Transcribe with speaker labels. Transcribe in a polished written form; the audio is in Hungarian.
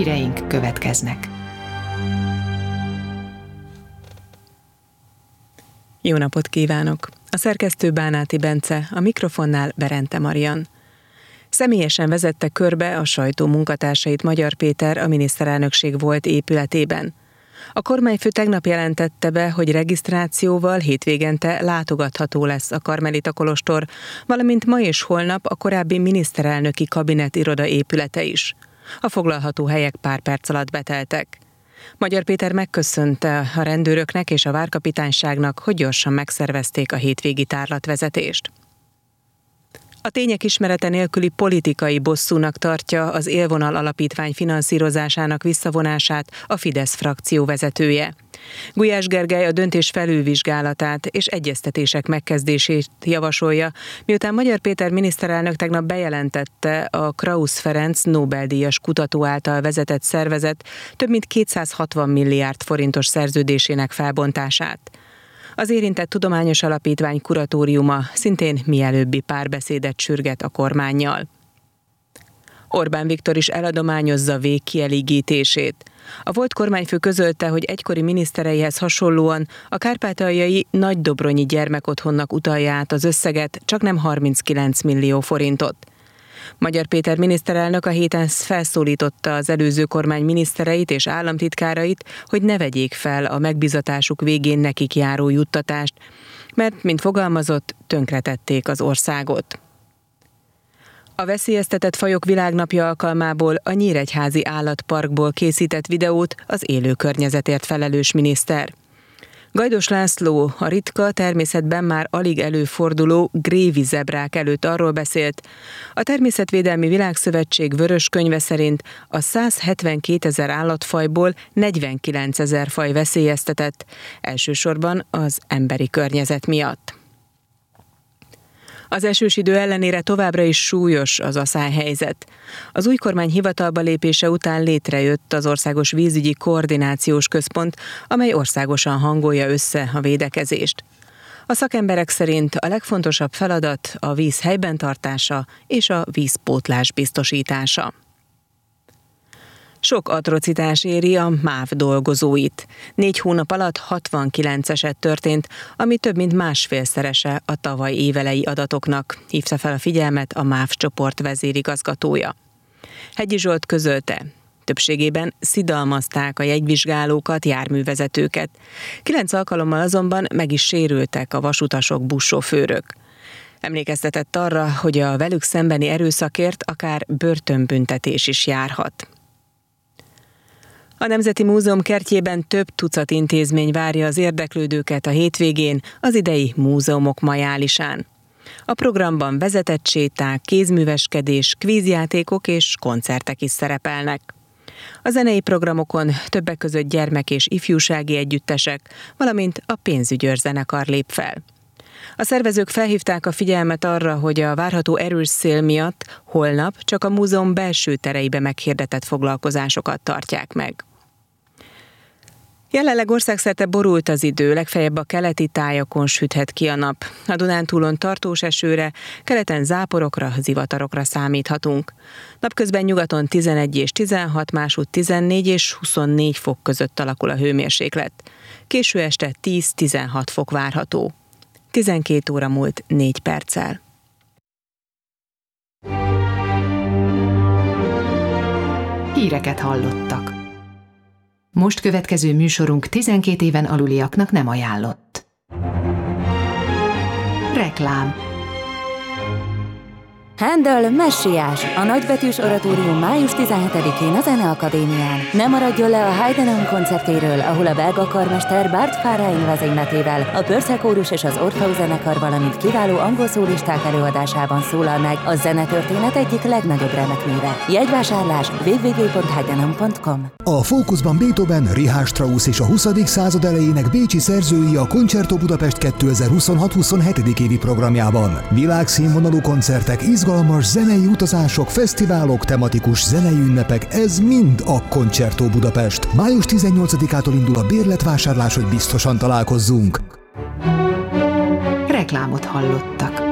Speaker 1: Híreink következnek.
Speaker 2: Jó napot kívánok! A szerkesztő Bánáti Bence, a mikrofonnál Berente Marian. Személyesen vezette körbe a sajtó munkatársait Magyar Péter a miniszterelnökség volt épületében. A kormányfő tegnap jelentette be, hogy regisztrációval hétvégente látogatható lesz a Karmelita kolostor, valamint ma és holnap a korábbi miniszterelnöki kabinet iroda épülete is. A foglalható helyek pár perc alatt beteltek. Magyar Péter megköszönte a rendőröknek és a várkapitányságnak, hogy gyorsan megszervezték a hétvégi tárlatvezetést. A tények ismerete nélküli politikai bosszúnak tartja az Élvonal Alapítvány finanszírozásának visszavonását a Fidesz frakció vezetője. Gulyás Gergely a döntés felülvizsgálatát és egyeztetések megkezdését javasolja, miután Magyar Péter miniszterelnök tegnap bejelentette a Krausz Ferenc Nobel-díjas kutató által vezetett szervezet több mint 260 milliárd forintos szerződésének felbontását. Az érintett tudományos alapítvány kuratóriuma szintén mielőbbi párbeszédet sürget a kormánnyal. Orbán Viktor is eladományozza végkielégítését. A volt kormányfő közölte, hogy egykori minisztereihez hasonlóan a kárpátaljai Nagydobronyi gyermekotthonnak utalja át az összeget, csaknem 39 millió forintot. Magyar Péter miniszterelnök a héten felszólította az előző kormány minisztereit és államtitkárait, hogy ne vegyék fel a megbízatásuk végén nekik járó juttatást, mert, mint fogalmazott, tönkretették az országot. A veszélyeztetett fajok világnapja alkalmából a Nyíregyházi állatparkból készített videót az élő környezetért felelős miniszter. Gajdos László a ritka, természetben már alig előforduló grévi zebrák előtt arról beszélt, a Természetvédelmi Világszövetség vörös könyve szerint a 172 000 állatfajból 49 000 faj veszélyeztetett, elsősorban az emberi környezet miatt. Az esős idő ellenére továbbra is súlyos az aszályhelyzet. Az új kormány hivatalba lépése után létrejött az Országos Vízügyi Koordinációs Központ, amely országosan hangolja össze a védekezést. A szakemberek szerint a legfontosabb feladat a víz helyben tartása és a vízpótlás biztosítása. Sok atrocitás éri a MÁV dolgozóit. 4 hónap alatt 69 eset történt, ami több mint másfélszerese a tavaly évelei adatoknak, hívta fel a figyelmet a MÁV csoport vezérigazgatója. Hegyi Zsolt közölte, többségében szidalmazták a jegyvizsgálókat, járművezetőket. 9 alkalommal azonban meg is sérültek a vasutasok, buszsofőrök. Emlékeztetett arra, hogy a velük szembeni erőszakért akár börtönbüntetés is járhat. A Nemzeti Múzeum kertjében több tucat intézmény várja az érdeklődőket a hétvégén az idei múzeumok majálisán. A programban vezetett séták, kézműveskedés, kvízjátékok és koncertek is szerepelnek. A zenei programokon többek között gyermek- és ifjúsági együttesek, valamint a pénzügyőr zenekar lép fel. A szervezők felhívták a figyelmet arra, hogy a várható erős szél miatt holnap csak a múzeum belső tereibe meghirdetett foglalkozásokat tartják meg. Jelenleg országszerte borult az idő, legfeljebb a keleti tájakon süthet ki a nap. A Dunántúlon tartós esőre, keleten záporokra, zivatarokra számíthatunk. Napközben nyugaton 11 és 16, másút 14 és 24 fok között alakul a hőmérséklet. Késő este 10-16 fok várható. 12 óra múlt 4 perccel.
Speaker 1: Híreket hallottak. Most következő műsorunk 12 éven aluliaknak nem ajánlott. Reklám.
Speaker 3: Handel Messiás, a nagybetűs oratórium május 17-én a Zeneakadémián. Ne maradjon le a Heidenheim koncertjéről, ahol a belga karmester Bart Fárain vezényletével a Pörsze kórus és az Orpheus zenekar, valamint kiváló angol szólisták előadásában szólal meg a zenetörténet egyik legnagyobb remekműve. Jegyvásárlás www.heidenheim.com.
Speaker 4: A fókuszban Beethoven, Richard Strauss és a 20. század elejének bécsi szerzői a Concerto Budapest 2026-27. évi programjában. Világszínvonalú koncertek, izgalmas zenei utazások, fesztiválok, tematikus zenei ünnepek, ez mind a Concerto Budapest. Május 18-ától indul a bérletvásárlás, hogy biztosan találkozzunk.
Speaker 1: Reklámot hallottak.